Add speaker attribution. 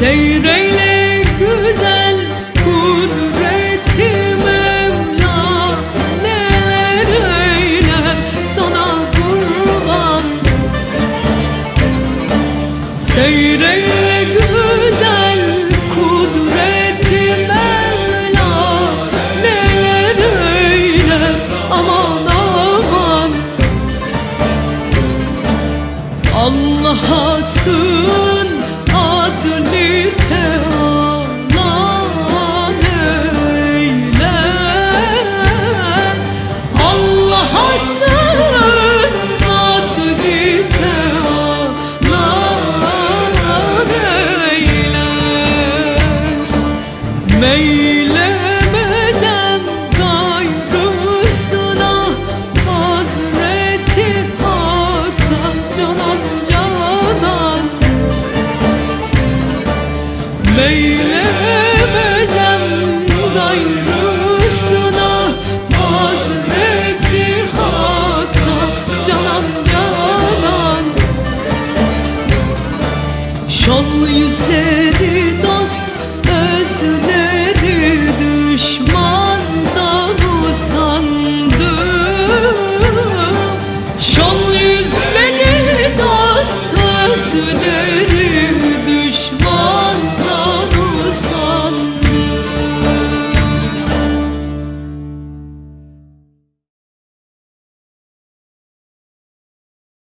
Speaker 1: Seyreyle güzel kudreti Mevla, neler eyler sana kurban. Seyreyle güzel kudreti Mevla, neler eyler aman aman. Allah'a sığın, adli Teala eyle. Allah'a sığın, adli Teala eyle. Meylemeden gayrısına Hazreti Hak'ta canan canan. Meylemezem gayrısına Hazreti Hak'ta canan canan. Şanlı yüzleri